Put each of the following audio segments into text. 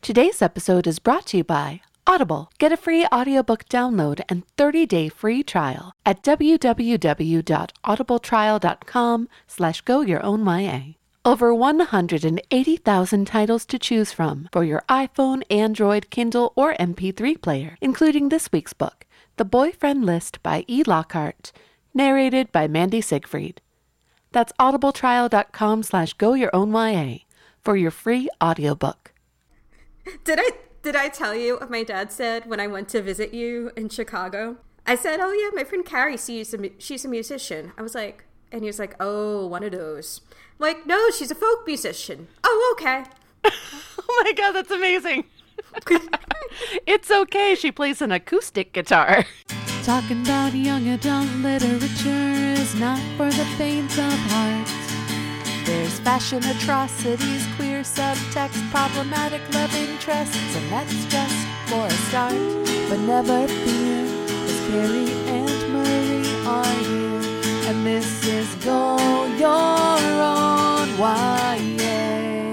Today's episode is brought to you by Audible. Get a free audiobook download and 30-day free trial at www.audibletrial.com/goyourownya. Over 180,000 titles to choose from for your iPhone, Android, Kindle, or MP3 player, including this week's book, The Boyfriend List by E. Lockhart, narrated by Mandy Siegfried. That's audibletrial.com/goyourownya for your free audiobook. Did I tell you what my dad said when I went to visit you in Chicago? I said, oh yeah, my friend Carrie, she's a musician. I was like, and he was like, oh, one of those. I'm like, no, she's a folk musician. Oh, okay. Oh my God, that's amazing. It's okay, she plays an acoustic guitar. Talking about young adult literature is not for the faint of heart. There's fashion atrocities, queer subtext, problematic love interests, and that's just for a start. But never fear, because Carrie and Marie are here, and this is Go Your Own YA.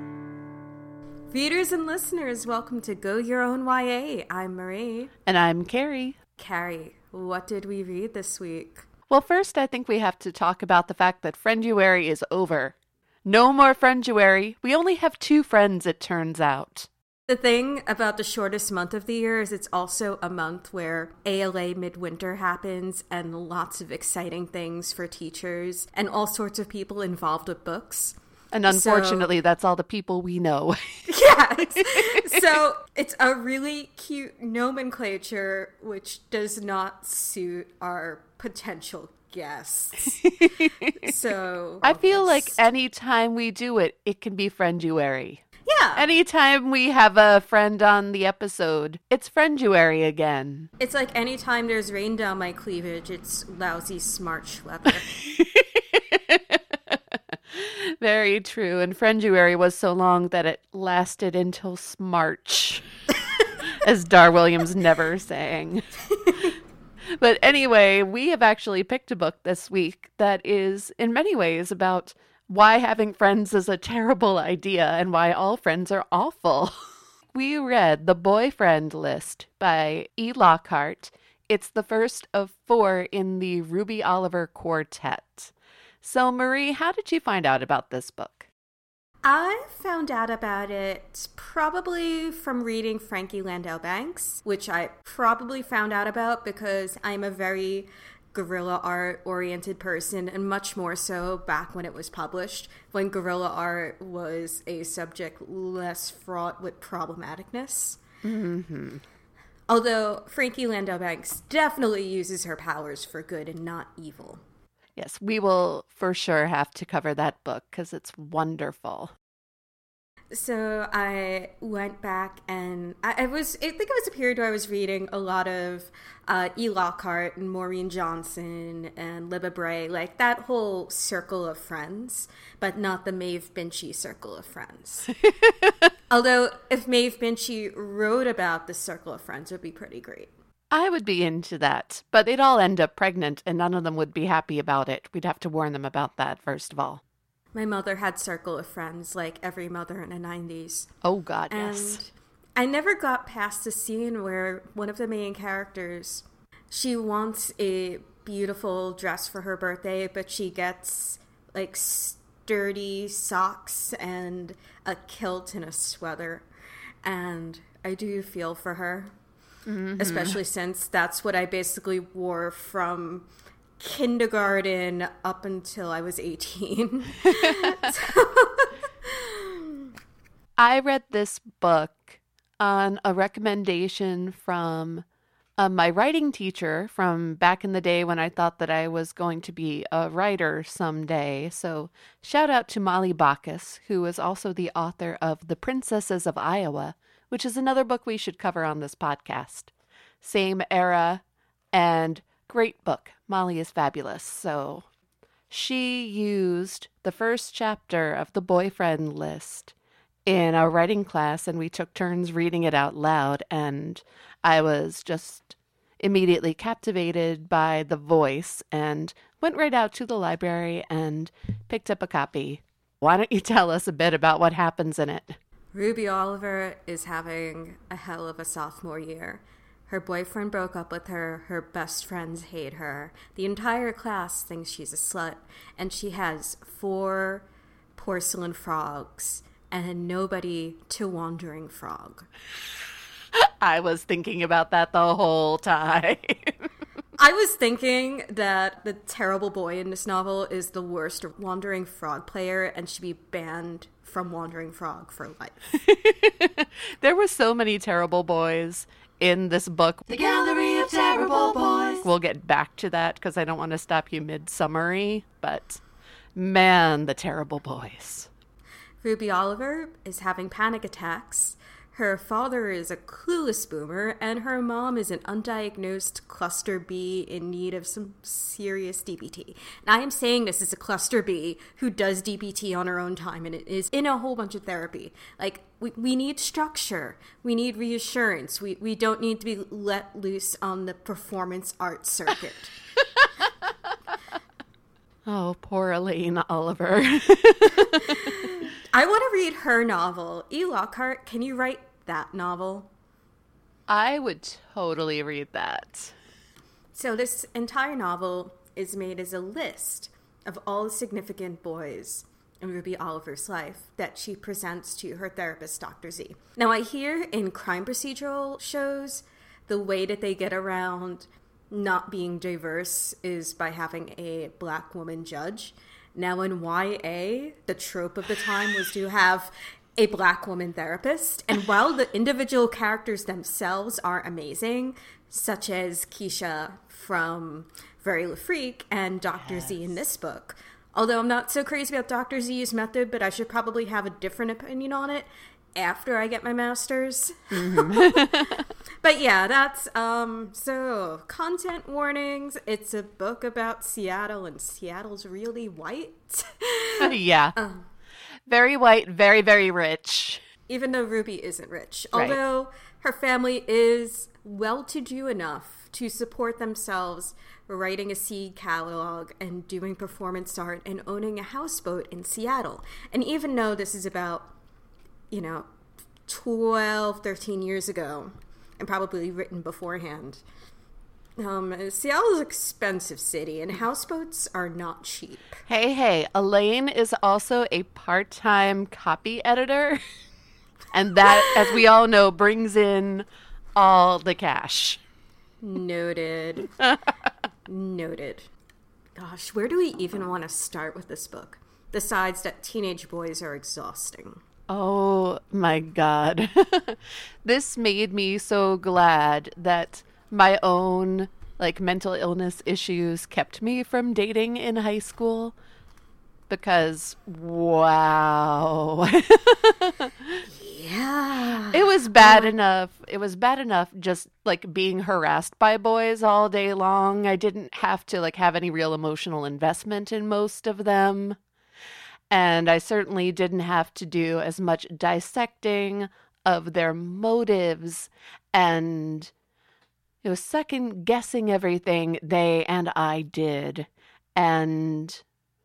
Readers and listeners, welcome to Go Your Own YA. I'm Marie. And I'm Carrie. Carrie, what did we read this week? Well, first, I think we have to talk about the fact that Frienduary is over. No more Frienduary. We only have 2 friends, it turns out. The thing about the shortest month of the year is it's also a month where ALA Midwinter happens and lots of exciting things for teachers and all sorts of people involved with books. And unfortunately, that's all the people we know. Yes. So it's a really cute nomenclature, which does not suit our potential guests. So I feel like anytime we do it, it can be Frienduary. Yeah. Anytime we have a friend on the episode, it's Frienduary again. It's like anytime there's rain down my cleavage, it's lousy smart schlepper. Very true. And Frienduary was so long that it lasted until Smarch, as Dar Williams never sang. But anyway, we have actually picked a book this week that is, in many ways, about why having friends is a terrible idea and why all friends are awful. We read The Boyfriend List by E. Lockhart. It's the first of 4 in the Ruby Oliver Quartet. So, Marie, how did you find out about this book? I found out about it probably from reading Frankie Landau Banks, which I probably found out about because I'm a very guerrilla art oriented person, and much more so back when it was published, when guerrilla art was a subject less fraught with problematicness. Mm-hmm. Although Frankie Landau Banks definitely uses her powers for good and not evil. Yes, we will for sure have to cover that book because it's wonderful. So I went back and I think it was a period where I was reading a lot of E. Lockhart and Maureen Johnson and Libba Bray, like that whole circle of friends, but not the Maeve Binchy circle of friends. Although if Maeve Binchy wrote about the circle of friends, it would be pretty great. I would be into that, but they'd all end up pregnant and none of them would be happy about it. We'd have to warn them about that, first of all. My mother had circle of friends like every mother in the 90s. Oh, God, and yes. I never got past the scene where one of the main characters, she wants a beautiful dress for her birthday, but she gets like sturdy socks and a kilt and a sweater. And I do feel for her. Mm-hmm. Especially since that's what I basically wore from kindergarten up until I was 18. I read this book on a recommendation from my writing teacher from back in the day when I thought that I was going to be a writer someday. So shout out to Molly Bacchus, who is also the author of The Princesses of Iowa, which is another book we should cover on this podcast. Same era and great book. Molly is fabulous. So she used the first chapter of The Boyfriend List in our writing class, and we took turns reading it out loud, and I was just immediately captivated by the voice and went right out to the library and picked up a copy. Why don't you tell us a bit about what happens in it? Ruby Oliver is having a hell of a sophomore year. Her boyfriend broke up with her, her best friends hate her, the entire class thinks she's a slut, and she has 4 porcelain frogs and nobody to wandering frog. I was thinking about that the whole time. I was thinking that the terrible boy in this novel is the worst wandering frog player and should be banned from Wandering Frog for life. There were so many terrible boys in this book. The Gallery of Terrible Boys. We'll get back to that because I don't want to stop you mid-summary, but man, the terrible boys. Ruby Oliver is having panic attacks. Her father is a clueless boomer, and her mom is an undiagnosed cluster B in need of some serious DBT. And I am saying this as a cluster B who does DBT on her own time, and it is in a whole bunch of therapy. Like, we need structure. We need reassurance. We don't need to be let loose on the performance art circuit. Oh, poor Elaine Oliver. I want to read her novel. E. Lockhart, can you write that novel? I would totally read that. So this entire novel is made as a list of all the significant boys in Ruby Oliver's life that she presents to her therapist, Dr. Z. Now, I hear in crime procedural shows, the way that they get around not being diverse is by having a black woman judge. Now, in YA, the trope of the time was to have a black woman therapist. And while the individual characters themselves are amazing, such as Keisha from Very Le Freak and Dr. Z in this book, although I'm not so crazy about Dr. Z's method, but I should probably have a different opinion on it after I get my master's. Mm-hmm. But yeah, that's, so content warnings. It's a book about Seattle, and Seattle's really white. Yeah. Very white, very, very rich. Even though Ruby isn't rich. Right. Although her family is well-to-do enough to support themselves writing a seed catalog and doing performance art and owning a houseboat in Seattle. And even though this is about, 12, 13 years ago, and probably written beforehand, Seattle's an expensive city, and houseboats are not cheap. Hey, Elaine is also a part-time copy editor, and that, as we all know, brings in all the cash. Noted. Noted. Gosh, where do we even want to start with this book? Besides that teenage boys are exhausting. Oh my God. This made me so glad that my own mental illness issues kept me from dating in high school, because wow. Yeah. It was bad enough. It was bad enough just being harassed by boys all day long. I didn't have to have any real emotional investment in most of them. And I certainly didn't have to do as much dissecting of their motives and second guessing everything they and I did. And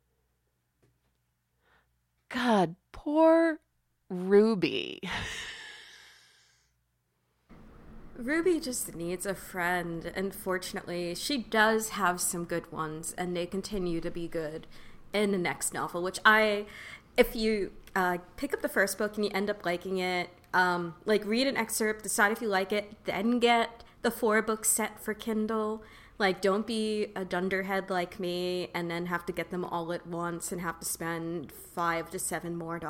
God, poor Ruby. Ruby just needs a friend, and fortunately, she does have some good ones, and they continue to be good in the next novel, which if you pick up the first book and you end up liking it, read an excerpt, decide if you like it, then get the 4-book set for Kindle. Don't be a dunderhead like me and then have to get them all at once and have to spend $5 to $7 more.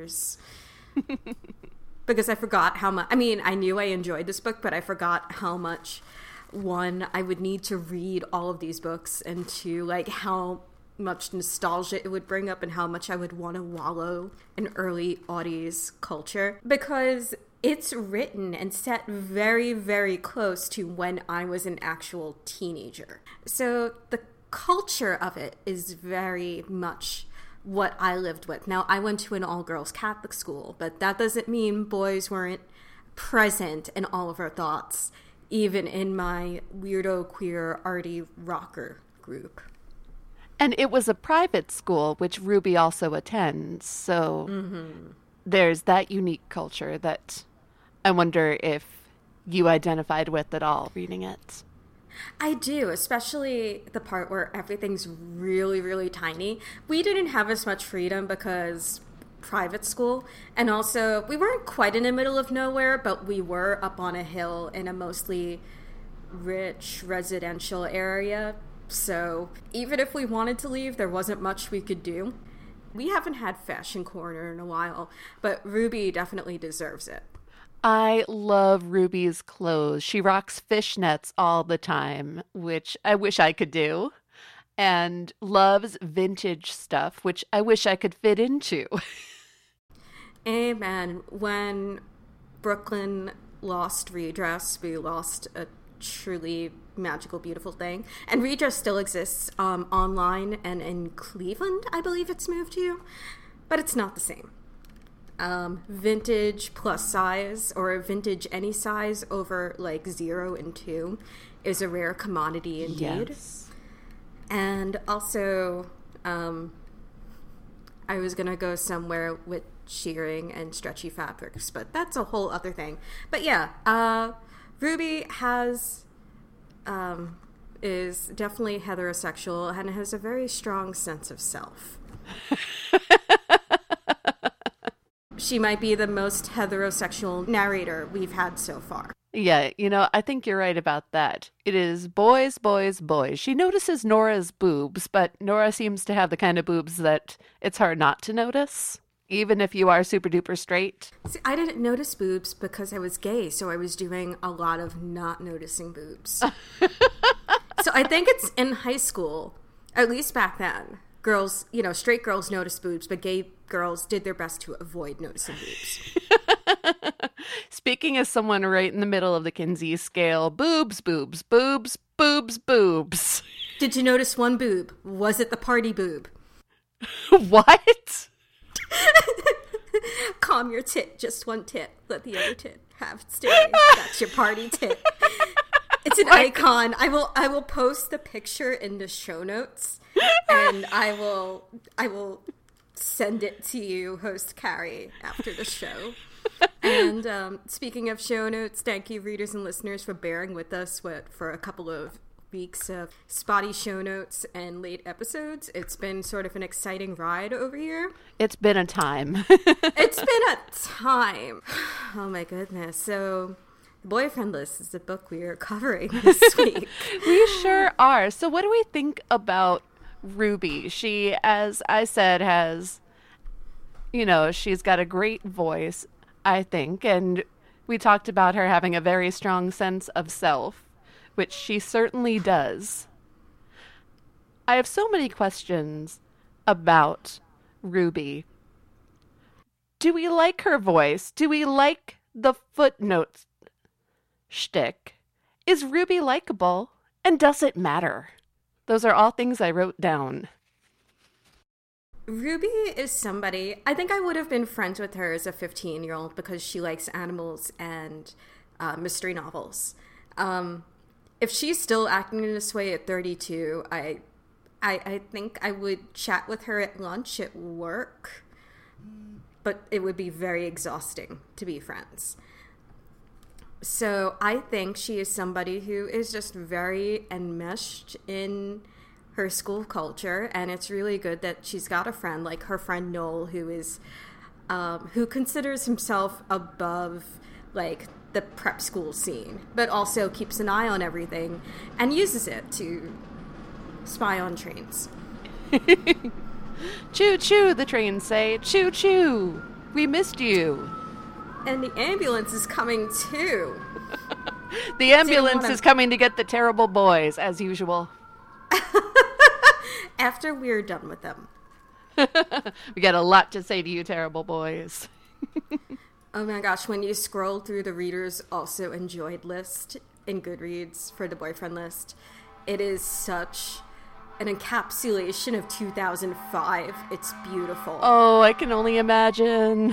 Because I forgot how much, I knew I enjoyed this book, but I forgot how much, one, I would need to read all of these books, and two, how much nostalgia it would bring up and how much I would want to wallow in early aughties culture, because it's written and set very, very close to when I was an actual teenager. So the culture of it is very much what I lived with. Now, I went to an all-girls Catholic school, but that doesn't mean boys weren't present in all of our thoughts, even in my weirdo, queer, arty rocker group. And it was a private school, which Ruby also attends, so there's that unique culture that I wonder if you identified with at all reading it. I do, especially the part where everything's really, really tiny. We didn't have as much freedom because private school, and also we weren't quite in the middle of nowhere, but we were up on a hill in a mostly rich residential area. So even if we wanted to leave, there wasn't much we could do. We haven't had Fashion Corner in a while, but Ruby definitely deserves it. I love Ruby's clothes. She rocks fishnets all the time, which I wish I could do, and loves vintage stuff, which I wish I could fit into. Amen. When Brooklyn lost Redress, we lost a truly magical, beautiful thing. And Redress still exists online and in Cleveland, I believe it's moved to, but it's not the same. Vintage plus size, or vintage any size over like 0 and 2 is a rare commodity indeed. Yes. And also, I was going to go somewhere with shearing and stretchy fabrics, but that's a whole other thing. But yeah, Ruby is definitely heterosexual and has a very strong sense of self. She might be the most heterosexual narrator we've had so far. Yeah, I think you're right about that. It is boys, boys, boys. She notices Nora's boobs, but Nora seems to have the kind of boobs that it's hard not to notice, even if you are super duper straight. See, I didn't notice boobs because I was gay, so I was doing a lot of not noticing boobs. So I think it's in high school, at least back then. Girls, straight girls noticed boobs, but gay girls did their best to avoid noticing boobs. Speaking as someone right in the middle of the Kinsey scale, boobs, boobs, boobs, boobs, boobs. Did you notice one boob? Was it the party boob? What? Calm your tit, just one tit. Let the other tit have stay. That's your party tit. It's an icon. I will post the picture in the show notes, and I will send it to you, host Carrie, after the show. And speaking of show notes, thank you, readers and listeners, for bearing with us for a couple of weeks of spotty show notes and late episodes. It's been sort of an exciting ride over here. It's been a time. It's been a time. Oh my goodness. So The Boyfriend List is the book we are covering this week. We sure are. So what do we think about Ruby? She, as I said, has, she's got a great voice, I think, and we talked about her having a very strong sense of self, which she certainly does. I have so many questions about Ruby. Do we like her voice? Do we like the footnotes shtick? Is Ruby likable? And does it matter? Those are all things I wrote down. Ruby is somebody, I think I would have been friends with her as a 15-year-old because she likes animals and mystery novels. If she's still acting in this way at 32, I think I would chat with her at lunch at work, but it would be very exhausting to be friends. So I think she is somebody who is just very enmeshed in her school culture, and it's really good that she's got a friend like her friend Noel, who is who considers himself above like the prep school scene, but also keeps an eye on everything and uses it to spy on trains. Choo choo, the trains say. Choo choo, we missed you. And the ambulance is coming too. The ambulance is coming to get the terrible boys, as usual. After we're done with them. We got a lot to say to you, terrible boys. Oh my gosh, when you scroll through the Readers Also Enjoyed list in Goodreads for The Boyfriend List, it is such an encapsulation of 2005. It's beautiful. Oh, I can only imagine.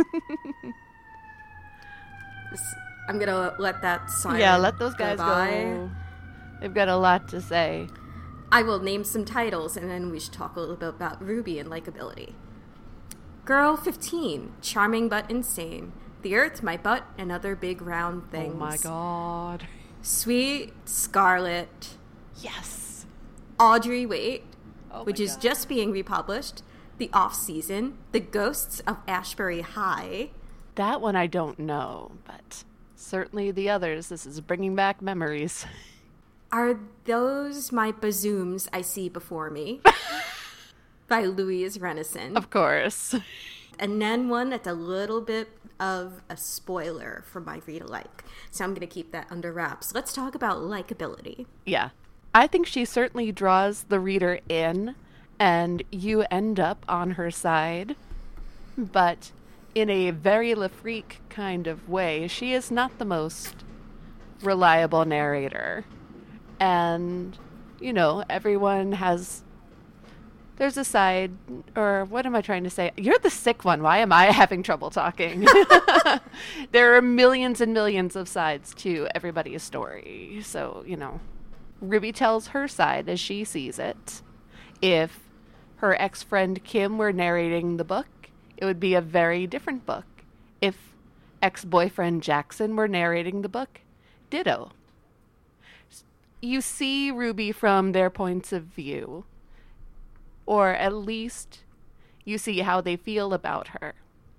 I'm going to let that silence. Yeah, let those guys go. They've got a lot to say. I will name some titles, and then we should talk a little bit about Ruby and likability. Girl 15, charming but insane. The earth, my butt, and other big round things. Oh my god. Sweet Scarlet. Yes. Audrey Waite, which is God. just being republished. The Off-Season. The Ghosts of Ashbury High. That one I don't know, but certainly the others. This is bringing back memories. Are those my bazooms I see before me? By Louise Renison. Of course. And then one that's a little bit of a spoiler for my read-alike. So I'm going to keep that under wraps. Let's talk about likability. Yeah. I think she certainly draws the reader in, and you end up on her side. But in a very Lafrique kind of way, she is not the most reliable narrator. And, you know, everyone has... There's a side, or what am I trying to say? You're the sick one. Why am I having trouble talking? There are millions and millions of sides to everybody's story. So, you know, Ruby tells her side as she sees it. If her ex-friend Kim were narrating the book, it would be a very different book. If ex-boyfriend Jackson were narrating the book, ditto. You see Ruby from their points of view. Or at least you see how they feel about her.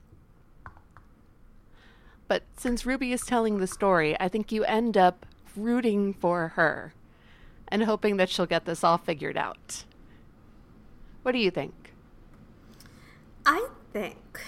But since Ruby is telling the story, I think you end up rooting for her and hoping that she'll get this all figured out. What do you think? I think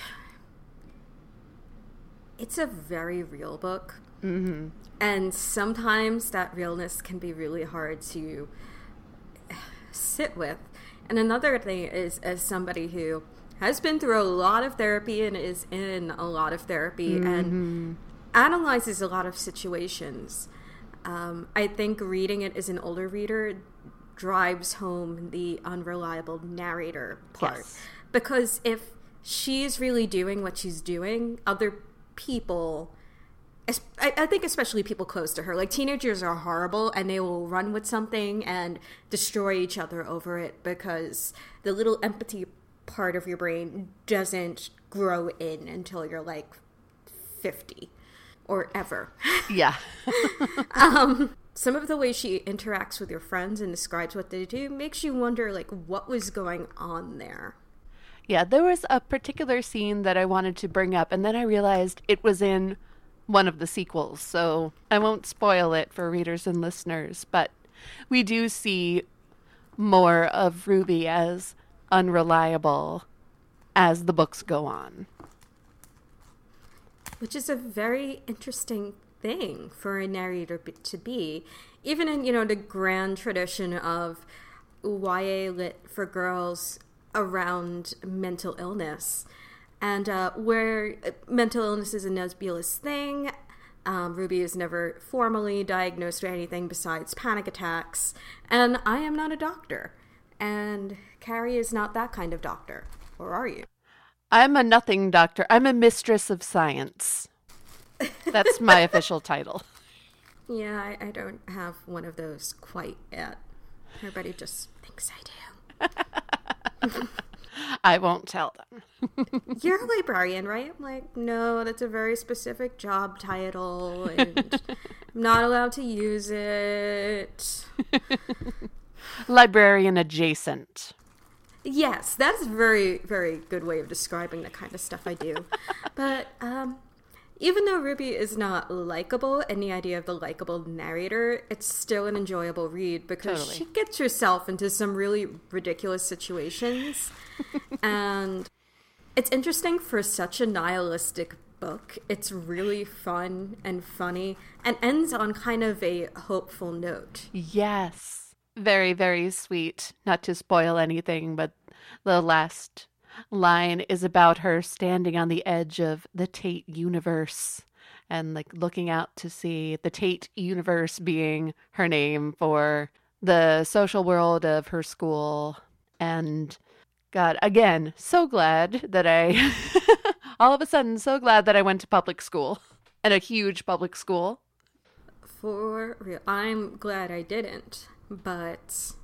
it's a very real book. Mm-hmm. And sometimes that realness can be really hard to sit with. And another thing is, as somebody who has been through a lot of therapy and is in a lot of therapy and analyzes a lot of situations, I think reading it as an older reader drives home the unreliable narrator part. Yes. Because if she's really doing what she's doing, other people... I think especially people close to her, like teenagers are horrible and they will run with something and destroy each other over it because the little empathy part of your brain doesn't grow in until you're like 50 or ever. Yeah. Some of the way she interacts with your friends and describes what they do makes you wonder like what was going on there. Yeah, there was a particular scene that I wanted to bring up and then I realized it was in one of the sequels, so I won't spoil it for readers and listeners, but we do see more of Ruby as unreliable as the books go on. Which is a very interesting thing for a narrator to be, even in, you know, the grand tradition of YA lit for girls around mental illness. And where mental illness is a nebulous thing, Ruby is never formally diagnosed with anything besides panic attacks. And I am not a doctor. And Carrie is not that kind of doctor. Or are you? I'm a nothing doctor. I'm a mistress of science. That's my official title. Yeah, I don't have one of those quite yet. Everybody just thinks I do. I won't tell them. You're a librarian, right? I'm like, no, that's a very specific job title, and I'm not allowed to use it. Librarian adjacent. Yes, that's a very, very good way of describing the kind of stuff I do. But even though Ruby is not likable, and the idea of the likable narrator, it's still an enjoyable read because Totally. she gets herself into some really ridiculous situations. And it's interesting for such a nihilistic book. It's really fun and funny and ends on kind of a hopeful note. Yes. Very, very sweet. Not to spoil anything, but the last line is about her standing on the edge of the Tate universe and like looking out to see the Tate universe being her name for the social world of her school. And God, again, so glad that I all of a sudden so glad that I went to public school, and a huge public school. For real. I'm glad I didn't, but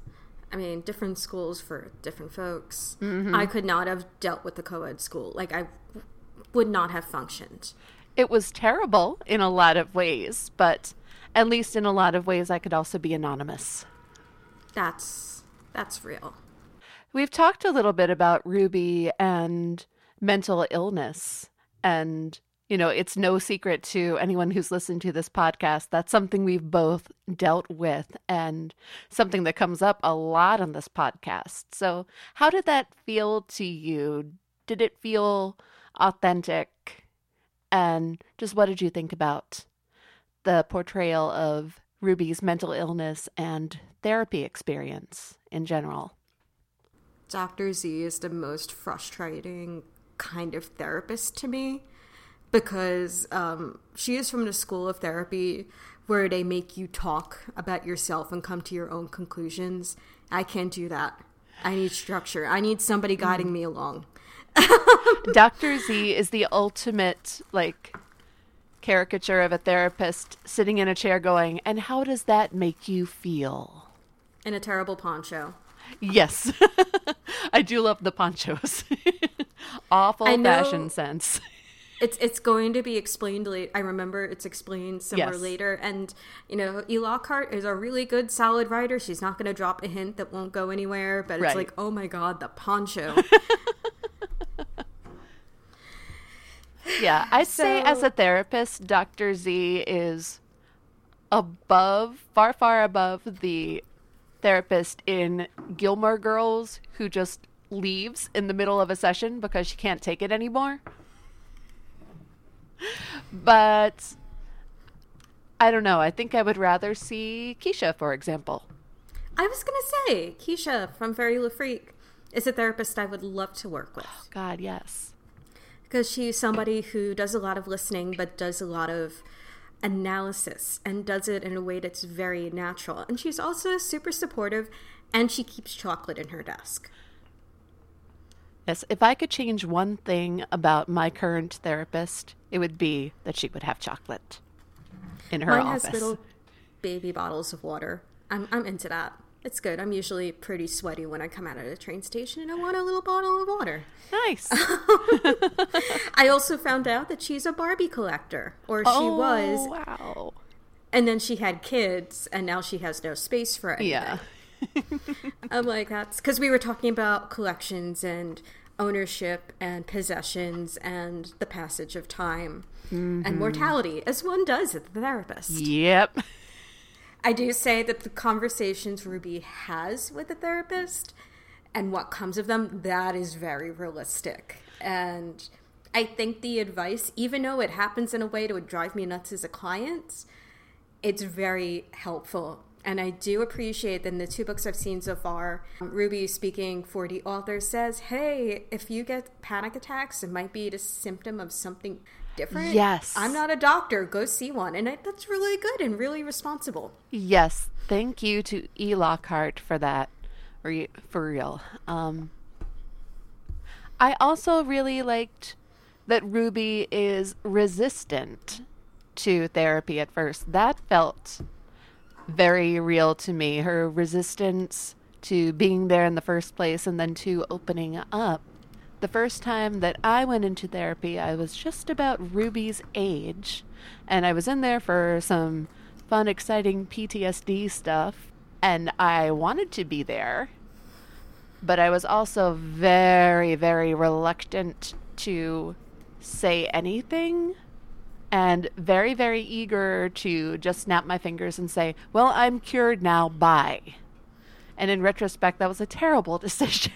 I mean, different schools for different folks. I could not have dealt with the co-ed school. Like, I would not have functioned. It was terrible in a lot of ways, but at least in a lot of ways I could also be anonymous. That's real. We've talked a little bit about Ruby and mental illness, and it's no secret to anyone who's listened to this podcast. That's something we've both dealt with and something that comes up a lot on this podcast. So how did that feel to you? Did it feel authentic? And just what did you think about the portrayal of Ruby's mental illness and therapy experience in general? Dr. Z is the most frustrating kind of therapist to me because she is from the school of therapy where they make you talk about yourself and come to your own conclusions. I can't do that. I need structure. I need somebody guiding me along. Dr. Z is the ultimate, caricature of a therapist sitting in a chair going, and how does that make you feel? In a terrible poncho. Yes. I do love the ponchos. Awful fashion sense. It's going to be explained later. I remember it's explained somewhere later. And, E. Lockhart is a really good, solid writer. She's not going to drop a hint that won't go anywhere. But it's like, oh my God, the poncho. Yeah, I'd say as a therapist, Dr. Z is far, far above the therapist in Gilmore Girls who just leaves in the middle of a session because she can't take it anymore. But I don't know. I think I would rather see Keisha, for example. I was going to say, Keisha from Fairy Le Freak is a therapist I would love to work with. Oh, God, yes. Because she's somebody who does a lot of listening, but does a lot of analysis and does it in a way that's very natural. And she's also super supportive, and she keeps chocolate in her desk. Yes, if I could change one thing about my current therapist, it would be that she would have chocolate in her office. Mine has little baby bottles of water. I'm into that. It's good. I'm usually pretty sweaty when I come out of the train station, and I want a little bottle of water. Nice. I also found out that she's a Barbie collector, or she was. Oh, wow. And then she had kids, and now she has no space for anything. Yeah. I'm like, that's because we were talking about collections and ownership and possessions and the passage of time and mortality, as one does at the therapist. Yep. I do say that the conversations Ruby has with the therapist and what comes of them, that is very realistic. And I think the advice, even though it happens in a way that would drive me nuts as a client, it's very helpful. And I do appreciate that in the 2 books I've seen so far, Ruby, speaking for the author, says, hey, if you get panic attacks, it might be a symptom of something different. Yes. I'm not a doctor. Go see one. And that's really good and really responsible. Yes. Thank you to E. Lockhart for that. For real. I also really liked that Ruby is resistant to therapy at first. That felt very real to me. Her resistance to being there in the first place and then to opening up. The first time that I went into therapy, I was just about Ruby's age, and I was in there for some fun, exciting PTSD stuff, and I wanted to be there, but I was also very, very reluctant to say anything, and very, very eager to just snap my fingers and say, well, I'm cured now, bye. And in retrospect, that was a terrible decision.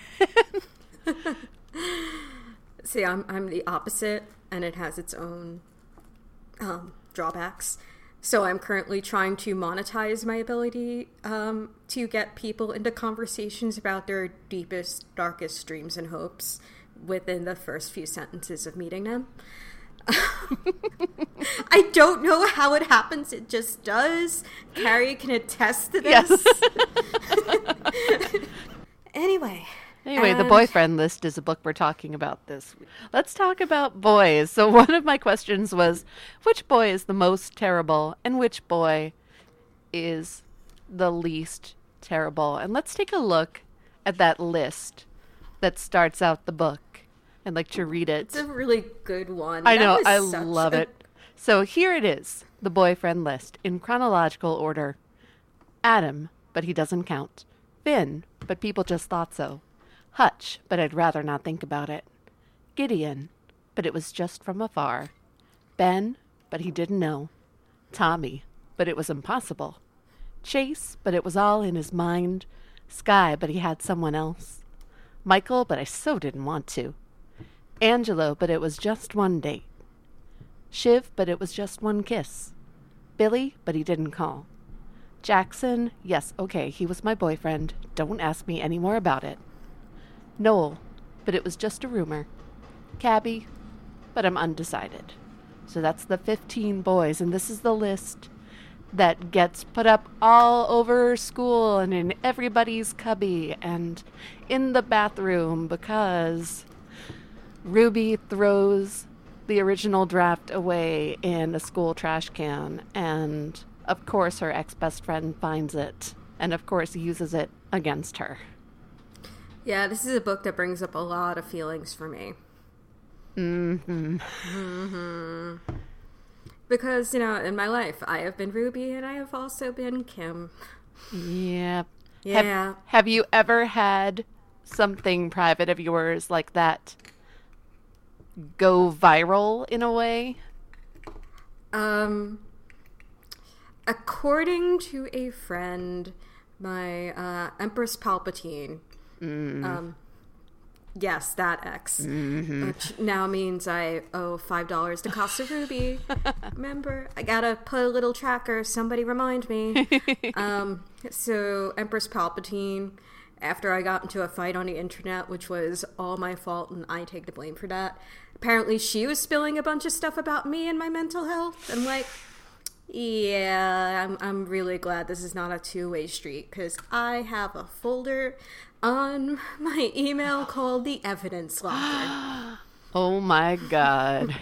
See, I'm the opposite, and it has its own drawbacks. So I'm currently trying to monetize my ability to get people into conversations about their deepest, darkest dreams and hopes within the first few sentences of meeting them. I don't know how it happens. It just does. Carrie can attest to this. Yes. Anyway, the boyfriend list is a book we're talking about this week. Let's talk about boys. So one of my questions was, which boy is the most terrible and which boy is the least terrible. And let's take a look at that list that starts out the book. I'd like to read it. It's a really good one. I know, I love it. So here it is, the boyfriend list, in chronological order. Adam, but he doesn't count. Finn, but people just thought so. Hutch, but I'd rather not think about it. Gideon, but it was just from afar. Ben, but he didn't know. Tommy, but it was impossible. Chase, but it was all in his mind. Sky, but he had someone else. Michael, but I so didn't want to. Angelo, but it was just one date. Shiv, but it was just one kiss. Billy, but he didn't call. Jackson, yes, okay, he was my boyfriend. Don't ask me any more about it. Noel, but it was just a rumor. Cabby, but I'm undecided. So that's the 15 boys, and this is the list that gets put up all over school and in everybody's cubby and in the bathroom because Ruby throws the original draft away in a school trash can, and of course her ex-best friend finds it and of course uses it against her. Yeah, this is a book that brings up a lot of feelings for me. Because, in my life, I have been Ruby and I have also been Kim. Yeah. Yeah. Have you ever had something private of yours like that go viral in a way? According to a friend, my Empress Palpatine, yes, that X, which now means I owe $5 to Casa Ruby. Remember, I gotta put a little tracker. Somebody remind me. So Empress Palpatine, after I got into a fight on the internet, which was all my fault, and I take the blame for that. Apparently, she was spilling a bunch of stuff about me and my mental health. I'm like, yeah, I'm really glad this is not a two-way street, because I have a folder on my email called the Evidence Locker. Oh my God.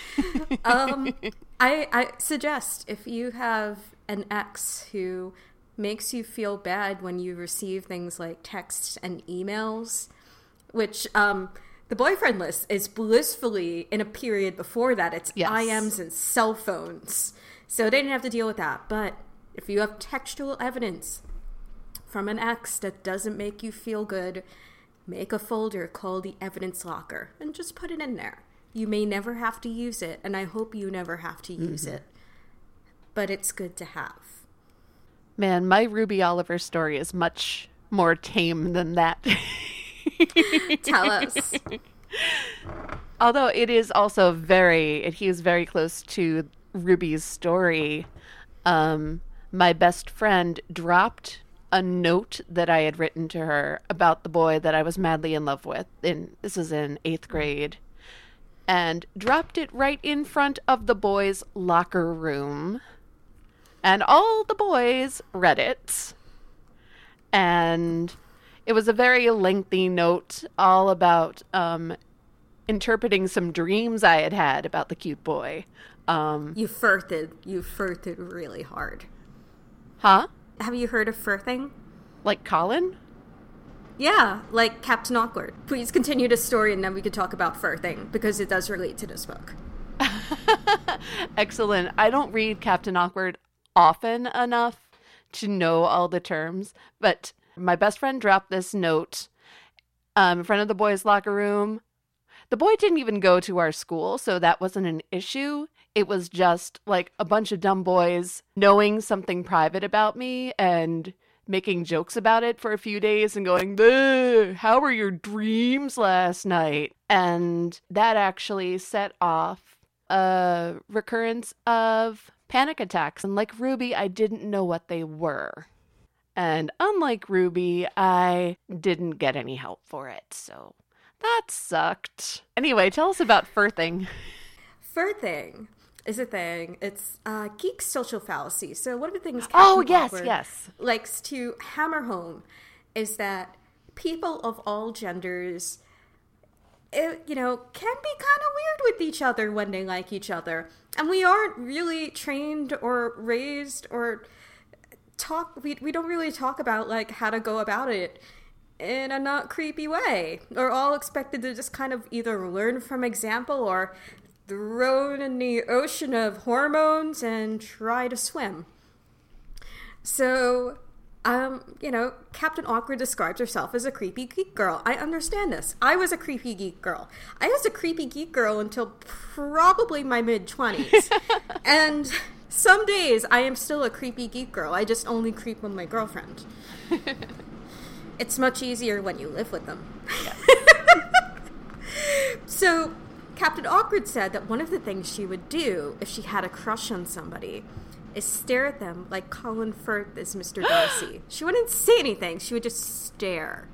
I suggest if you have an ex who makes you feel bad when you receive things like texts and emails, which the boyfriend list is blissfully in a period before that. It's yes. IMs and cell phones. So they didn't have to deal with that. But if you have textual evidence from an ex that doesn't make you feel good, make a folder called the Evidence Locker and just put it in there. You may never have to use it, and I hope you never have to use it. But it's good to have. Man, my Ruby Oliver story is much more tame than that. Tell us. Although it is also he is very close to Ruby's story. My best friend dropped a note that I had written to her about the boy that I was madly in love with. This is in 8th grade. And dropped it right in front of the boys' locker room. And all the boys read it. And it was a very lengthy note all about interpreting some dreams I had had about the cute boy. You firted really hard. Huh? Have you heard of firthing? Like Colin? Yeah, like Captain Awkward. Please continue the story and then we could talk about firthing, because it does relate to this book. Excellent. I don't read Captain Awkward often enough to know all the terms, but my best friend dropped this note in front of the boys' locker room. The boy didn't even go to our school, so that wasn't an issue. It was just like a bunch of dumb boys knowing something private about me and making jokes about it for a few days and going, how were your dreams last night? And that actually set off a recurrence of panic attacks. And like Ruby, I didn't know what they were. And unlike Ruby, I didn't get any help for it. So that sucked. Anyway, tell us about firthing. Firthing is a thing. It's geek social fallacy. So one of the things Captain Awkward likes to hammer home is that people of all genders, can be kind of weird with each other when they like each other. And we aren't really trained or raised or we don't really talk about like how to go about it in a not creepy way. We're all expected to just kind of either learn from example or thrown in the ocean of hormones and try to swim. So, Captain Awkward describes herself as a creepy geek girl. I understand this. I was a creepy geek girl. I was a creepy geek girl until probably my mid-20s. And some days I am still a creepy geek girl. I just only creep with my girlfriend. It's much easier when you live with them. Yes. So, Captain Awkward said that one of the things she would do if she had a crush on somebody is stare at them like Colin Firth is Mr. Darcy. She wouldn't say anything. She would just stare.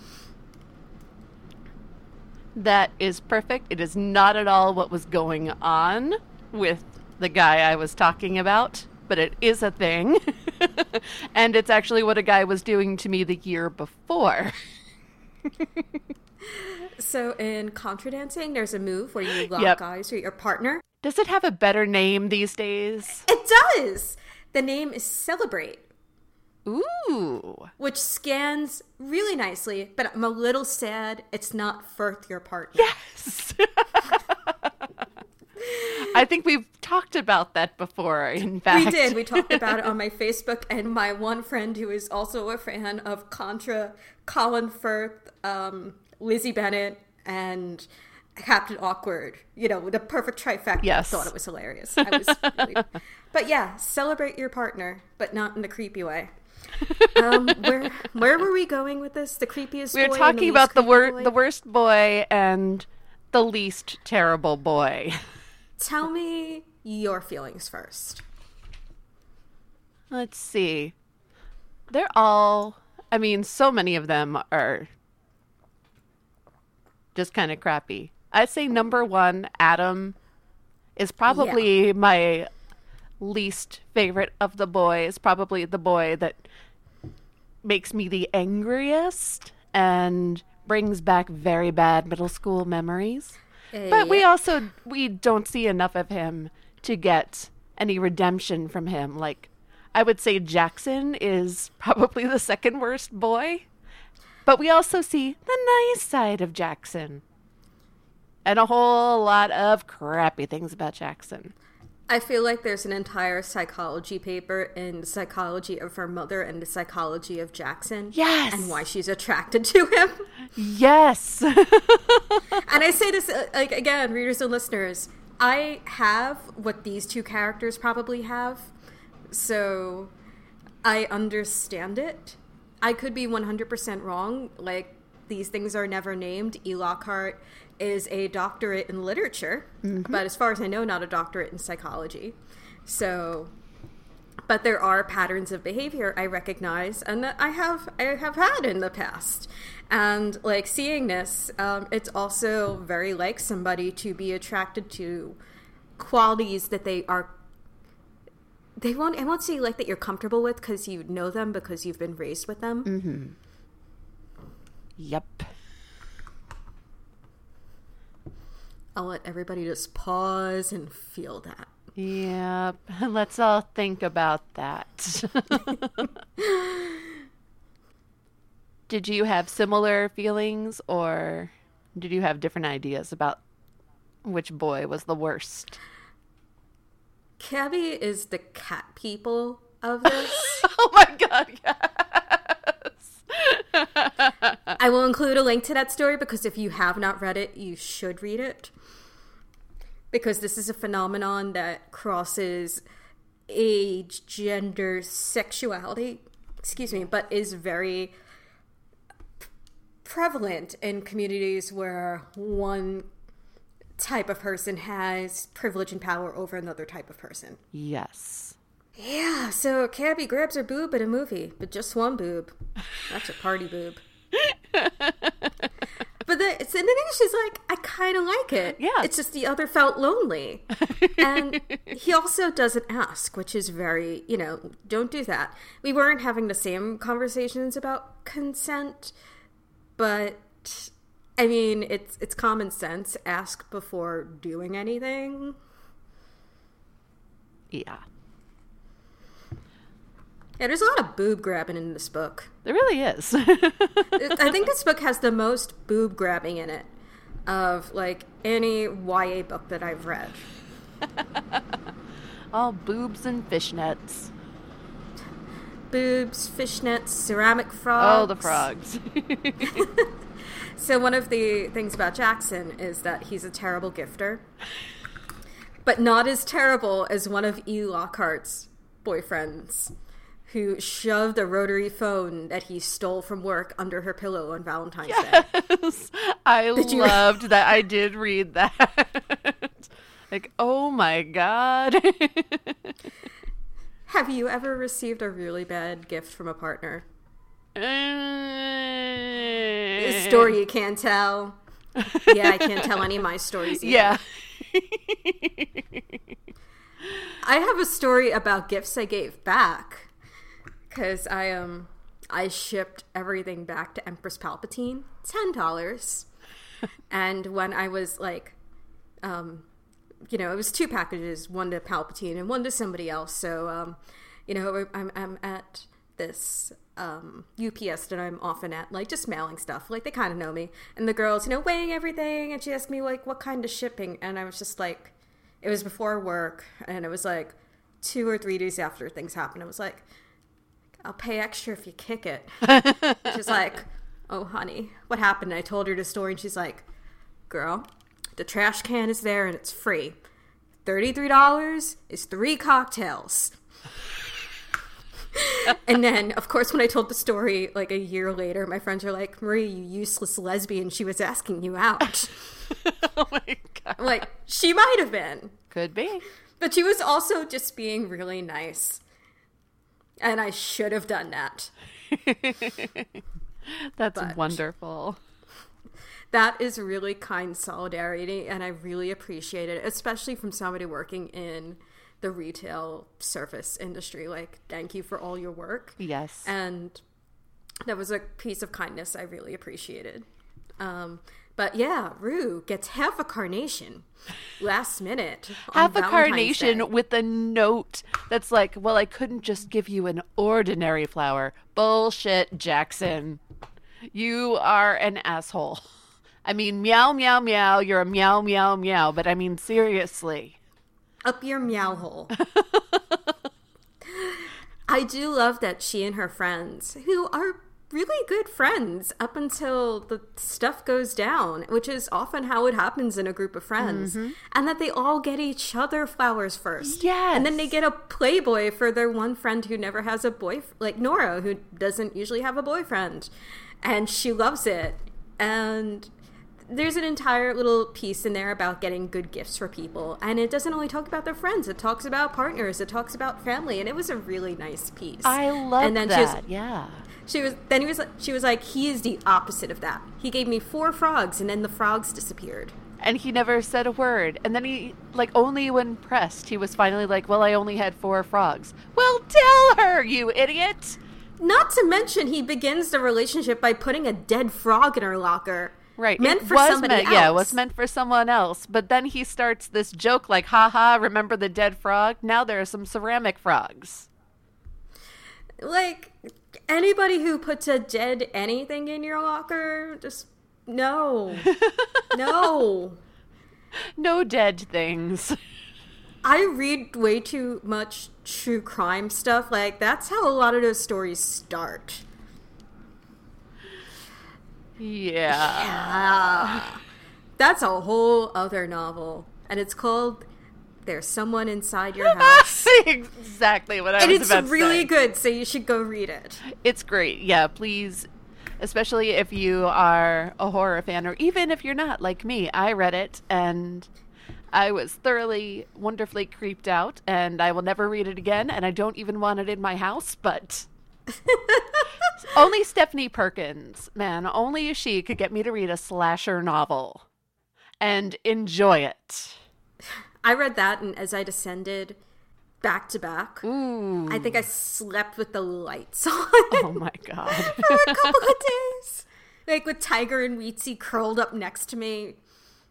That is perfect. It is not at all what was going on with the guy I was talking about, but it is a thing. And it's actually what a guy was doing to me the year before. So in contra dancing, there's a move where you lock eyes with your partner. Does it have a better name these days? It does! The name is Celebrate. Ooh. Which scans really nicely, but I'm a little sad it's not Firth your partner. Yes! I think we've talked about that before, in fact. We did. We talked about it on my Facebook, and my one friend who is also a fan of Contra, Colin Firth, Lizzie Bennett, and Captain Awkward, the perfect trifecta. Yes. Thought it was hilarious. But yeah, celebrate your partner, but not in the creepy way. Where were we going with this? The creepiest boy? We were talking about the worst boy and the least terrible boy. Tell me your feelings first. Let's see. They're all, so many of them are just kind of crappy. I'd say number one, Adam, is probably my least favorite of the boys. Probably the boy that makes me the angriest and brings back very bad middle school memories. But we don't see enough of him to get any redemption from him. Like, I would say Jackson is probably the second worst boy. But we also see the nice side of Jackson. And a whole lot of crappy things about Jackson. I feel like there's an entire psychology paper in the psychology of her mother and the psychology of Jackson. Yes. And why she's attracted to him. Yes. And I say this, again, readers and listeners, I have what these two characters probably have. So I understand it. I could be 100% wrong. Like, these things are never named. E. Lockhart is a doctorate in literature, but as far as I know, not a doctorate in psychology. So, but there are patterns of behavior I recognize and that I have had in the past. And like seeing this, it's also very like somebody to be attracted to qualities that I won't say like that you're comfortable with because you know them because you've been raised with them. Mm-hmm. Yep. I'll let everybody just pause and feel that. Yep. Let's all think about that. Did you have similar feelings or did you have different ideas about which boy was the worst? Cabby is the cat people of this. Oh my God, yes. I will include a link to that story because if you have not read it, you should read it. Because this is a phenomenon that crosses age, gender, sexuality, but is very prevalent in communities where one type of person has privilege and power over another type of person. Yes. Yeah, so Cabby grabs her boob in a movie, but just one boob. That's a party boob. But then she's like, I kind of like it. Yeah. It's just the other felt lonely. And he also doesn't ask, which is very, don't do that. We weren't having the same conversations about consent, but it's common sense. Ask before doing anything. Yeah. Yeah, there's a lot of boob grabbing in this book. There really is. I think this book has the most boob grabbing in it of, like, any YA book that I've read. All boobs and fishnets. Boobs, fishnets, ceramic frogs. Oh, the frogs. So one of the things about Jackson is that he's a terrible gifter, but not as terrible as one of E. Lockhart's boyfriends, who shoved a rotary phone that he stole from work under her pillow on Valentine's Day. Yes, I loved that. I did read that. Like, oh my God. Have you ever received a really bad gift from a partner? A story you can't tell. Yeah, I can't tell any of my stories either. Yeah. I have a story about gifts I gave back, because I shipped everything back to Empress Palpatine, $10. And when I was like, it was 2 packages, one to Palpatine and one to somebody else. So, I'm at this UPS that I'm often at, like, just mailing stuff. Like, they kind of know me. And the girl's, weighing everything, and she asked me, like, what kind of shipping? And I was just like, it was before work, and it was like 2 or 3 days after things happened. I was like, I'll pay extra if you kick it. She's like, oh, honey, what happened? And I told her the story, and she's like, girl, the trash can is there, and it's free. $33 is 3 cocktails. And then, of course, when I told the story, like, a year later, my friends are like, Marie, you useless lesbian, she was asking you out. Oh my God. I'm like, she might have been. Could be. But she was also just being really nice. And I should have done that. That's wonderful. That is really kind solidarity, and I really appreciate it, especially from somebody working in the retail service industry. Like, thank you for all your work. Yes. And that was a piece of kindness I really appreciated. But yeah, Rue gets half a carnation last minute. Half a carnation with a note that's like, well, I couldn't just give you an ordinary flower. Bullshit, Jackson. You are an asshole. I mean, meow, meow, meow. You're a meow, meow, meow. But I mean, seriously. Up your meow hole. I do love that she and her friends, who are really good friends up until the stuff goes down, which is often how it happens in a group of friends, and that they all get each other flowers first. Yes. And then they get a Playboy for their one friend who never has a boyfriend, like Nora, who doesn't usually have a boyfriend. And she loves it. And there's an entire little piece in there about getting good gifts for people. And it doesn't only talk about their friends. It talks about partners. It talks about family. And it was a really nice piece. I love that. Yeah. She was like, he is the opposite of that. He gave me 4 frogs, and then the frogs disappeared. And he never said a word. And then he, like, only when pressed, he was finally like, well, I only had 4 frogs. Well, tell her, you idiot. Not to mention, he begins the relationship by putting a dead frog in her locker. Right. Meant for somebody else. Yeah, it was meant for someone else. But then he starts this joke like, haha, remember the dead frog? Now there are some ceramic frogs. Like, anybody who puts a dead anything in your locker, just, no. No. No dead things. I read way too much true crime stuff. Like, that's how a lot of those stories start. Yeah. That's a whole other novel. And it's called There's Someone Inside Your House. Exactly what I was about to say. And it's really good, so you should go read it. It's great. Yeah, please. Especially if you are a horror fan, or even if you're not, like me. I read it, and I was thoroughly, wonderfully creeped out, and I will never read it again, and I don't even want it in my house, but only Stephanie Perkins, man, only she could get me to read a slasher novel and enjoy it. I read that, and as I descended back to back, Ooh. I think I slept with the lights on. Oh my God. For a couple of days. Like, with Tiger and Weetzie curled up next to me,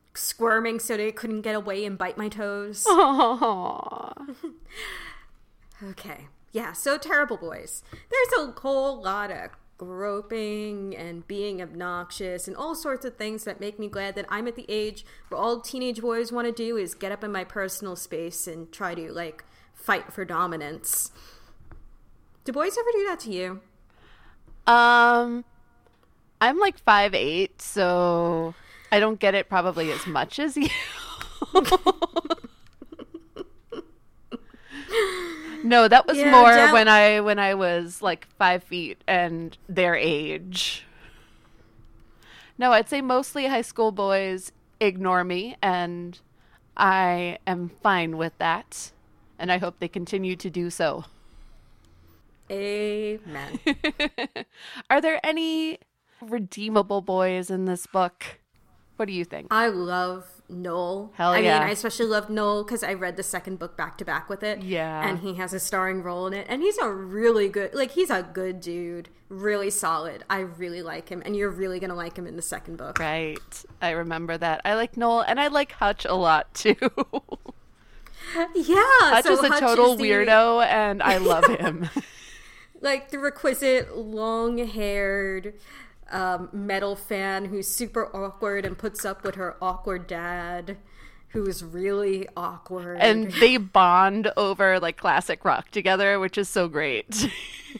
squirming so they couldn't get away and bite my toes. Aww. Okay. Yeah, so Terrible Boys. There's a whole lot of groping and being obnoxious and all sorts of things that make me glad that I'm at the age where all teenage boys want to do is get up in my personal space and try to, like, fight for dominance. Do boys ever do that to you? I'm like 5'8", so I don't get it probably as much as you. No, that was more when I was like 5 feet and their age. No, I'd say mostly high school boys ignore me, and I am fine with that. And I hope they continue to do so. Amen. Are there any redeemable boys in this book? What do you think? I love Noel. Hell I yeah. mean, I especially love Noel because I read the second book back to back with it. Yeah. And he has a starring role in it. And he's a really good, like, he's a good dude. Really solid. I really like him. And you're really going to like him in the second book. Right. I remember that. I like Noel, and I like Hutch a lot, too. Yeah. Hutch is a total is weirdo, and I love him. Like, the requisite long-haired metal fan who's super awkward and puts up with her awkward dad who's really awkward. And they bond over, like, classic rock together, which is so great.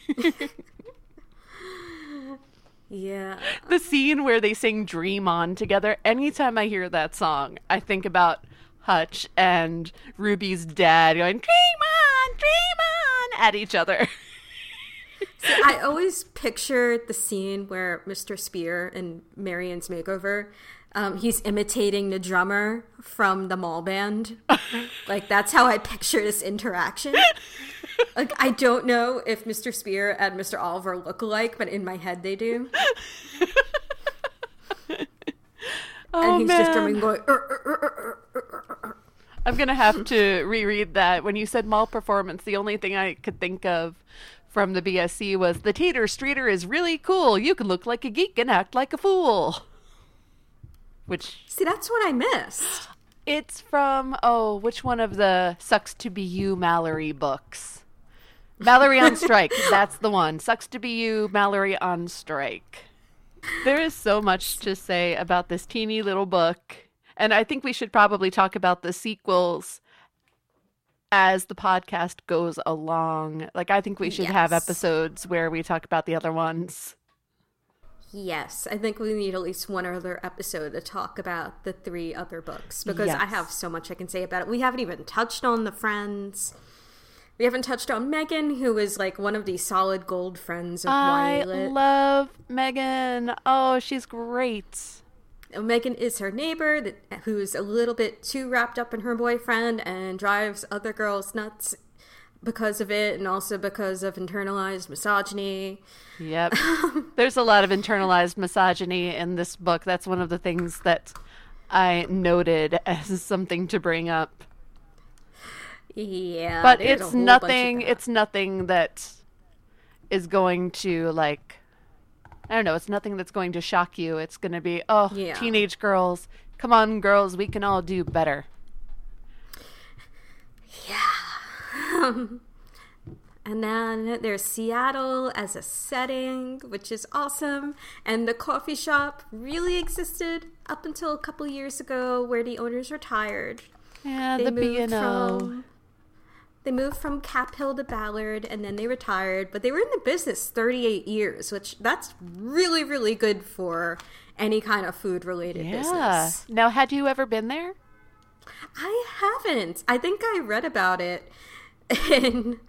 Yeah. The scene where they sing Dream On together, anytime I hear that song, I think about Hutch and Ruby's dad going, Dream on, at each other. So I always picture the scene where Mr. Spear in Marian's Makeover, he's imitating the drummer from the mall band. Like, that's how I picture this interaction. Like, I don't know if Mr. Spear and Mr. Oliver look alike, but in my head they do. And he's just drumming going, I'm going to have to reread that. When you said mall performance, the only thing I could think of from the BSC was, the Tater Streeter is really cool. You can look like a geek and act like a fool. Which... See, that's what I missed. It's from, which one of the Sucks to Be You Mallory books? Mallory on Strike. That's the one. Sucks to Be You, Mallory on Strike. There is so much to say about this teeny little book. And I think we should probably talk about the sequels as the podcast goes along. Like, I think we should have episodes where we talk about the other ones. Yes, I think we need at least one other episode to talk about the 3 other books, because I have so much I can say about it. We haven't even touched on the friends. We haven't touched on Megan, who is like one of the solid gold friends of Violet. I love Megan. Oh, she's great. Megan is her neighbor who's a little bit too wrapped up in her boyfriend and drives other girls nuts because of it, and also because of internalized misogyny. Yep. There's a lot of internalized misogyny in this book. That's one of the things that I noted as something to bring up. Yeah. But it's nothing that is going to, like, I don't know, it's nothing that's going to shock you. It's going to be, teenage girls, come on, girls, we can all do better. Yeah. And then there's Seattle as a setting, which is awesome. And the coffee shop really existed up until a couple years ago, where the owners retired. Yeah, the B&O. They moved from Cap Hill to Ballard, and then they retired. But they were in the business 38 years, which that's really, really good for any kind of food-related business. Now, had you ever been there? I haven't. I think I read about it in...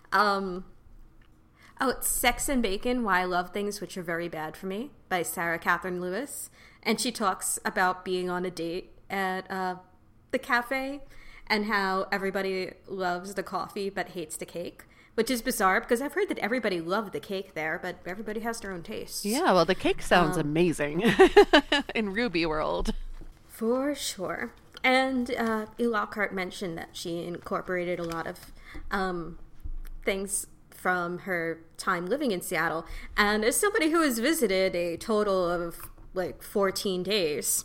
it's Sex and Bacon, Why I Love Things Which Are Very Bad for Me by Sarah Catherine Lewis. And she talks about being on a date at the cafe and how everybody loves the coffee but hates the cake, which is bizarre because I've heard that everybody loved the cake there, but everybody has their own tastes. Yeah, well, the cake sounds amazing in Ruby World. For sure. And Lockhart mentioned that she incorporated a lot of things from her time living in Seattle. And as somebody who has visited a total of like 14 days.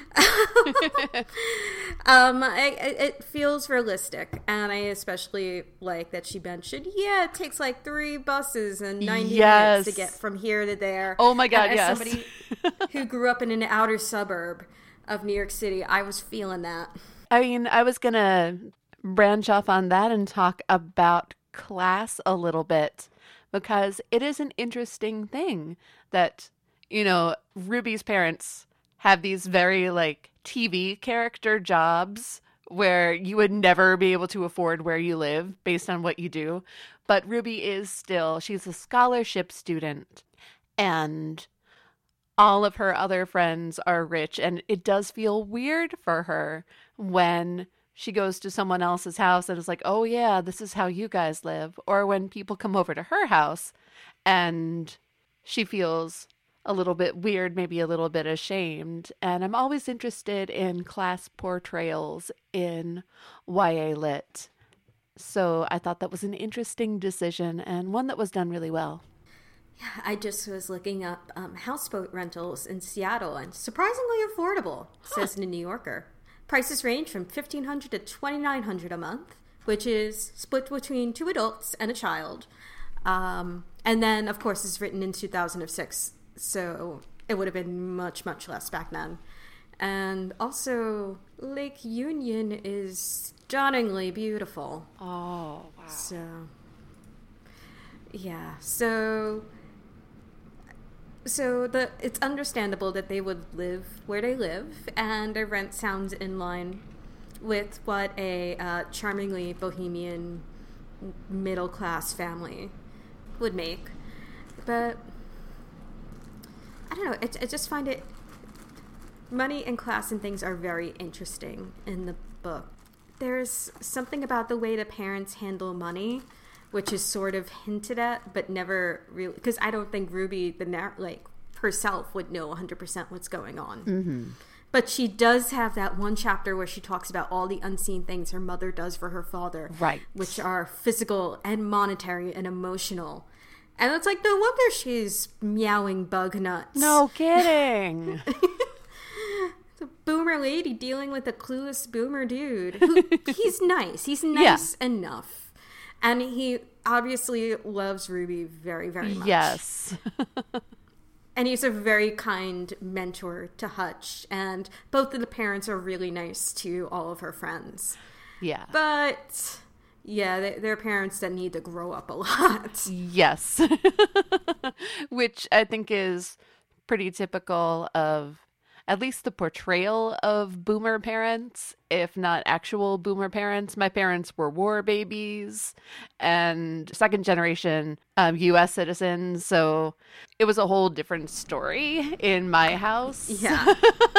It feels realistic, and I especially like that she mentioned, it takes like 3 buses and 90 minutes to get from here to there. Oh my God, and yes. As somebody who grew up in an outer suburb of New York City, I was feeling that. I mean, I was going to branch off on that and talk about class a little bit, because it is an interesting thing that, Ruby's parents have these very like TV character jobs where you would never be able to afford where you live based on what you do. But Ruby she's a scholarship student, and all of her other friends are rich, and it does feel weird for her when she goes to someone else's house and is like, oh yeah, this is how you guys live. Or when people come over to her house and she feels a little bit weird, maybe a little bit ashamed. And I'm always interested in class portrayals in YA Lit. So I thought that was an interesting decision and one that was done really well. Yeah, I just was looking up houseboat rentals in Seattle, and surprisingly affordable, says the New Yorker. Prices range from $1,500 to $2,900 a month, which is split between 2 adults and a child. And then, of course, it's written in 2006, so it would have been much, much less back then. And also, Lake Union is stunningly beautiful. Oh, wow. So, yeah. So it's understandable that they would live where they live, and their rent sounds in line with what a charmingly bohemian middle-class family would make. But I don't know, I just find it, money and class and things are very interesting in the book. There's something about the way the parents handle money, which is sort of hinted at, but never really, because I don't think Ruby, herself would know 100% what's going on. Mm-hmm. But she does have that one chapter where she talks about all the unseen things her mother does for her father. Right. Which are physical and monetary and emotional. And it's like, no wonder she's meowing bug nuts. No kidding. It's a boomer lady dealing with a clueless boomer dude. He's nice. He's nice enough. And he obviously loves Ruby very, very much. Yes. And he's a very kind mentor to Hutch. And both of the parents are really nice to all of her friends. Yeah. But, yeah, they're parents that need to grow up a lot. Yes. Which I think is pretty typical of at least the portrayal of boomer parents, if not actual boomer parents. My parents were war babies and second generation U.S. citizens, so it was a whole different story in my house. Yeah.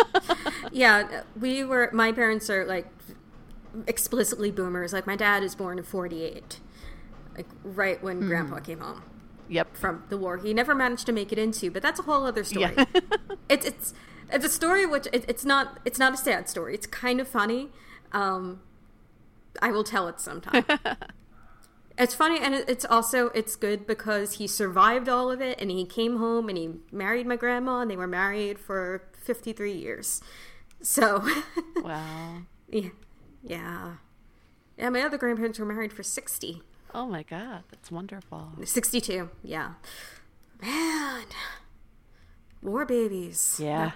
Yeah, my parents are like explicitly boomers. Like my dad is born in 48, like right when Grandpa came home. Yep. From the war. He never managed to make it into, but that's a whole other story. Yeah. It's a story which it's not a sad story. It's kind of funny. I will tell it sometime. It's funny, and it's good because he survived all of it, and he came home and he married my grandma, and they were married for 53 years. So, wow. Yeah. My other grandparents were married for 60. Oh my God, that's wonderful. 62, yeah. Man. War babies. Yeah.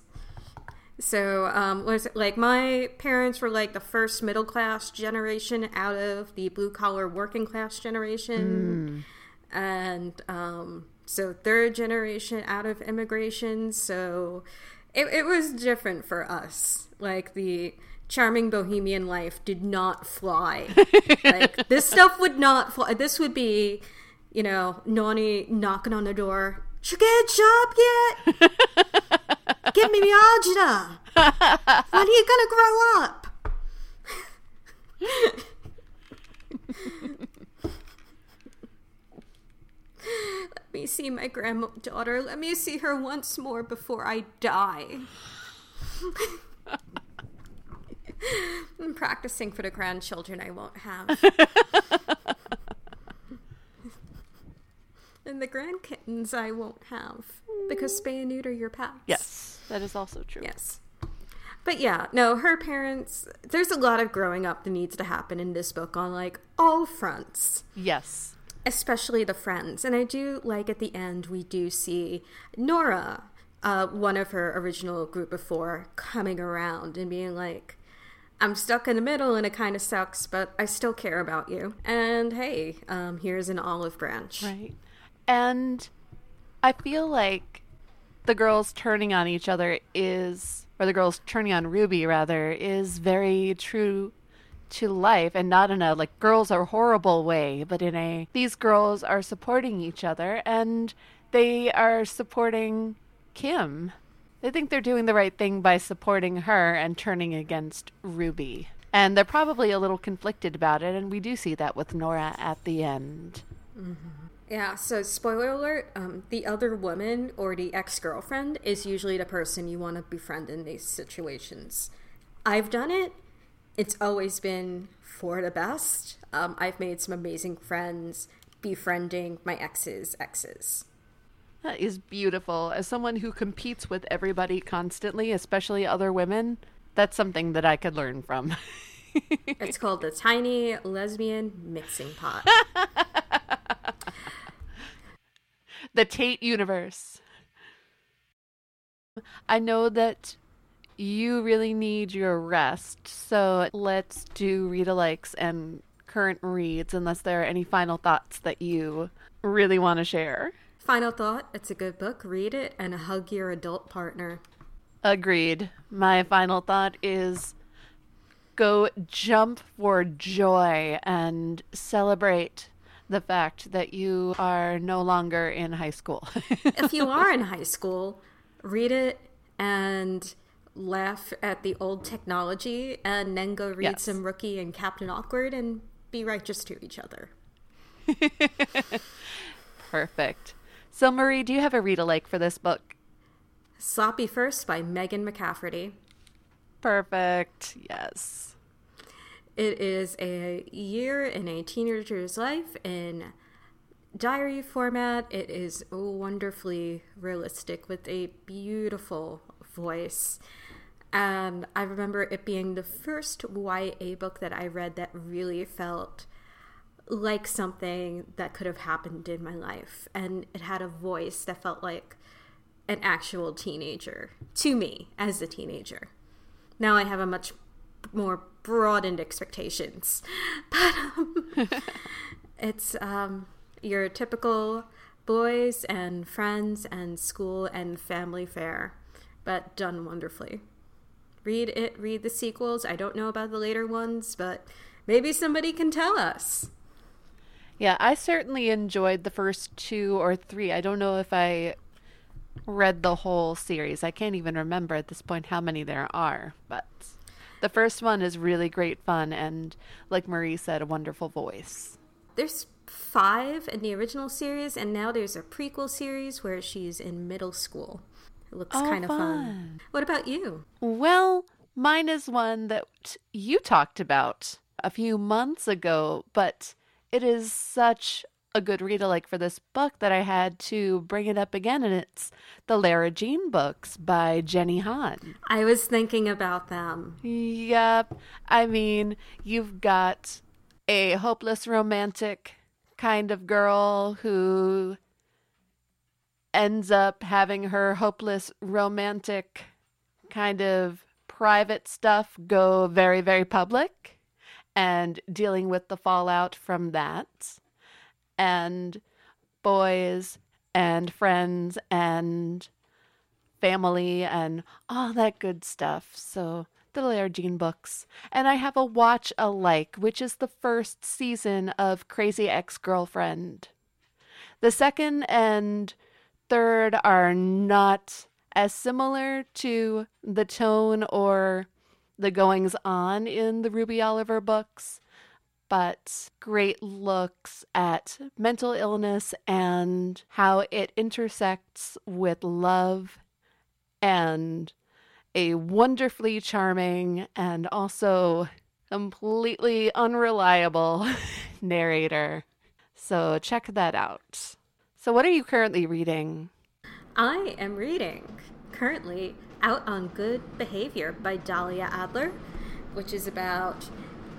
So, like my parents were like the first middle class generation out of the blue collar working class generation, and so third generation out of immigration. So, it was different for us. Like the charming bohemian life did not fly. Like this stuff would not fly. This would be, Nani knocking on the door. You get a job yet? Give me the agita. When are you gonna grow up? Let me see my granddaughter. Let me see her once more before I die. I'm practicing for the grandchildren I won't have. And the grand kittens I won't have. Because spay and neuter your pets. Yes. That is also true. Yes. But yeah, no, her parents, there's a lot of growing up that needs to happen in this book on, like, all fronts. Yes. Especially the friends. And I do like at the end, we do see Nora, one of her original group of 4, coming around and being like, I'm stuck in the middle and it kind of sucks, but I still care about you. And hey, here's an olive branch. Right. And I feel like the girls turning on each other or the girls turning on Ruby, rather, is very true to life, and not in a, like, girls are horrible way, but in a, these girls are supporting each other, and they are supporting Kim. They think they're doing the right thing by supporting her and turning against Ruby. And they're probably a little conflicted about it, and we do see that with Nora at the end. Mm-hmm. Yeah, so spoiler alert, the other woman or the ex-girlfriend is usually the person you want to befriend in these situations. I've done it. It's always been for the best. I've made some amazing friends befriending my ex's exes. That is beautiful. As someone who competes with everybody constantly, especially other women, that's something that I could learn from. It's called the Tiny Lesbian Mixing Pot. The Tate universe. I know that you really need your rest, so let's do read-alikes and current reads, unless there are any final thoughts that you really want to share. Final thought, it's a good book. Read it and hug your adult partner. Agreed. My final thought is go jump for joy and celebrate the fact that you are no longer in high school. If you are in high school, read it and laugh at the old technology, and then go read some Rookie and Captain Awkward and be righteous to each other. Perfect. So, Marie, do you have a read-alike for this book? Sloppy First by Megan McCafferty. Perfect. Yes. It is a year in a teenager's life in diary format. It is wonderfully realistic with a beautiful voice. And I remember it being the first YA book that I read that really felt like something that could have happened in my life. And it had a voice that felt like an actual teenager to me as a teenager. Now I have a much more broadened expectations. But it's your typical boys and friends and school and family fare, but done wonderfully. Read it, read the sequels. I don't know about the later ones, but maybe somebody can tell us. Yeah, I certainly enjoyed the first 2 or 3. I don't know if I read the whole series. I can't even remember at this point how many there are, but the first one is really great fun and, like Marie said, a wonderful voice. There's 5 in the original series, and now there's a prequel series where she's in middle school. It looks kind of fun. What about you? Well, mine is one that you talked about a few months ago, but it is such a good read-alike for this book that I had to bring it up again, and it's the Lara Jean books by Jenny Han. I was thinking about them. Yep. I mean, you've got a hopeless romantic kind of girl who ends up having her hopeless romantic kind of private stuff go very, very public, and dealing with the fallout from that, and boys and friends and family and all that good stuff. So the Lara Jean books. And I have a watch alike, which is the first season of Crazy Ex-Girlfriend. The second and third are not as similar to the tone or the goings on in the Ruby Oliver books, but great looks at mental illness and how it intersects with love, and a wonderfully charming and also completely unreliable narrator. So check that out. So what are you currently reading? I am reading currently Out on Good Behavior by Dahlia Adler, which is about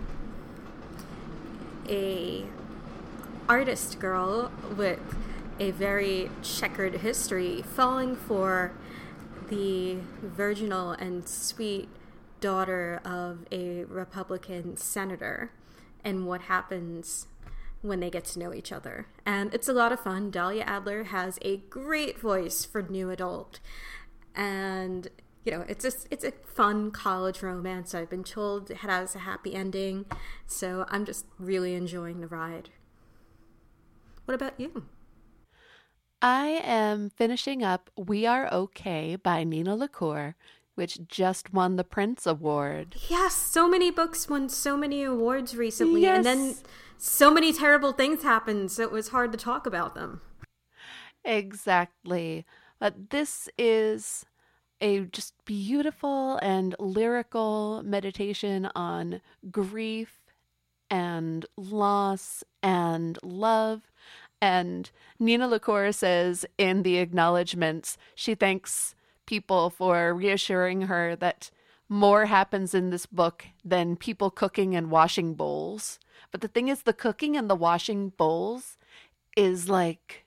a artist girl with a very checkered history falling for the virginal and sweet daughter of a Republican senator and what happens when they get to know each other. And it's a lot of fun. Dahlia Adler has a great voice for new adult. And, you know, it's a fun college romance. I've been told it has a happy ending. So I'm just really enjoying the ride. What about you? I am finishing up We Are Okay by Nina LaCour, which just won the Prince Award. Yes, so many books won so many awards recently. Yes. And then so many terrible things happened, so it was hard to talk about them. Exactly. But this is a just beautiful and lyrical meditation on grief and loss and love. And Nina LaCour says in the acknowledgments, she thanks people for reassuring her that more happens in this book than people cooking and washing bowls. But the thing is, the cooking and the washing bowls is like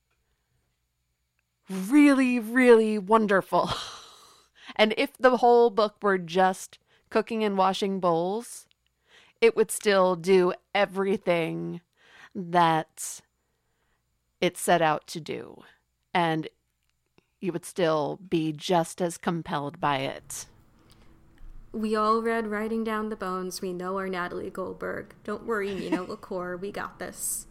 really, really wonderful. And if the whole book were just cooking and washing bowls, it would still do everything that it set out to do. And you would still be just as compelled by it. We all read Writing Down the Bones. We know our Natalie Goldberg. Don't worry, Nina LaCour. We got this.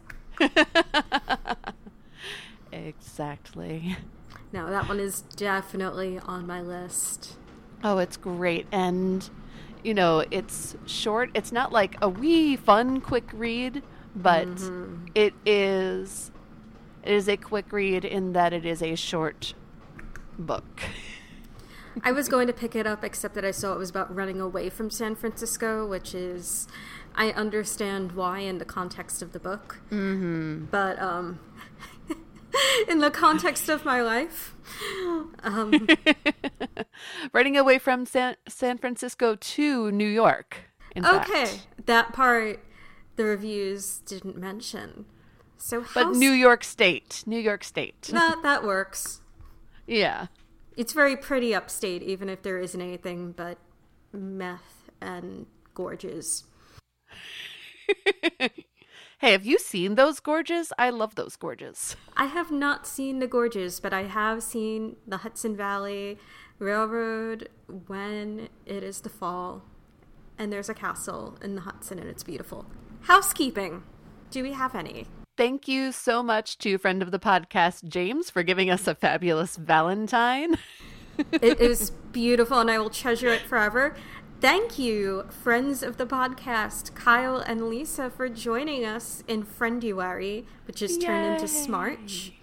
Exactly. No, that one is definitely on my list. Oh, it's great. And, you know, it's short. It's not like a wee, fun, quick read, but it is a quick read in that it is a short book. I was going to pick it up, except that I saw it was about running away from San Francisco, which is, I understand why in the context of the book. Mm-hmm. But in the context of my life, running away from San Francisco to New York, in fact. That part the reviews didn't mention. So but New York State. That works. Yeah. It's very pretty upstate, even if there isn't anything but meth and gorges. Hey, have you seen those gorges? I love those gorges. I have not seen the gorges, but I have seen the Hudson Valley Railroad when it is the fall. And there's a castle in the Hudson, and it's beautiful. Housekeeping. Do we have any? Thank you so much to friend of the podcast, James, for giving us a fabulous Valentine. It is beautiful, and I will treasure it forever. Thank you, friends of the podcast, Kyle and Lisa, for joining us in Frienduary, which has turned into Smarch.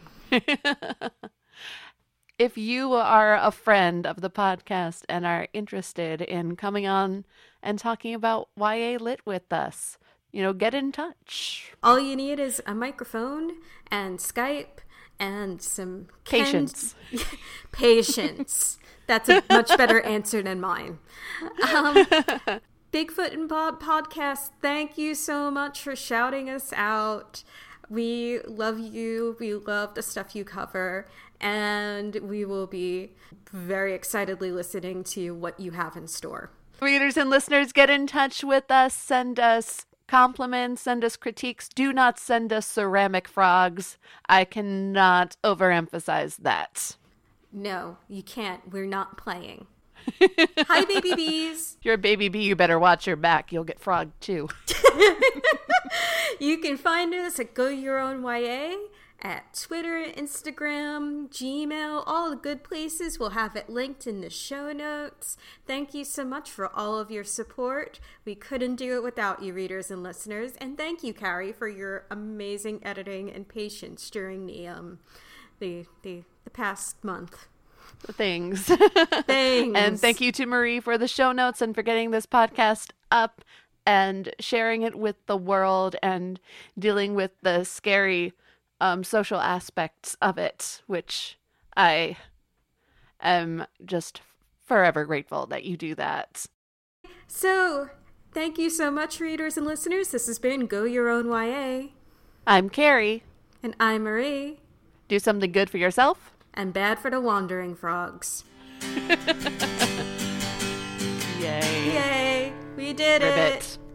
If you are a friend of the podcast and are interested in coming on and talking about YA Lit with us, you know, get in touch. All you need is a microphone and Skype and some patience. Patience. That's a much better answer than mine. Bigfoot and Bob podcast, thank you so much for shouting us out. We love you. We love the stuff you cover. And we will be very excitedly listening to what you have in store. Readers and listeners, get in touch with us. Send us compliments, send us critiques. Do not send us ceramic frogs. I cannot overemphasize that. No, you can't. We're not playing. Hi, baby bees. If you're a baby bee, you better watch your back. You'll get frogged too. You can find us at Go Your Own YA at Twitter, Instagram, Gmail, all the good places. We'll have it linked in the show notes. Thank you so much for all of your support. We couldn't do it without you, readers and listeners. And thank you, Carrie, for your amazing editing and patience during the past month. Things. And thank you to Marie for the show notes and for getting this podcast up and sharing it with the world and dealing with the scary social aspects of it, which I am just forever grateful that you do that. So, thank you so much, readers and listeners. This has been Go Your Own YA. I'm Carrie. And I'm Marie. Do something good for yourself. And bad for the wandering frogs. Yay. Yay. We did Ribbit. it.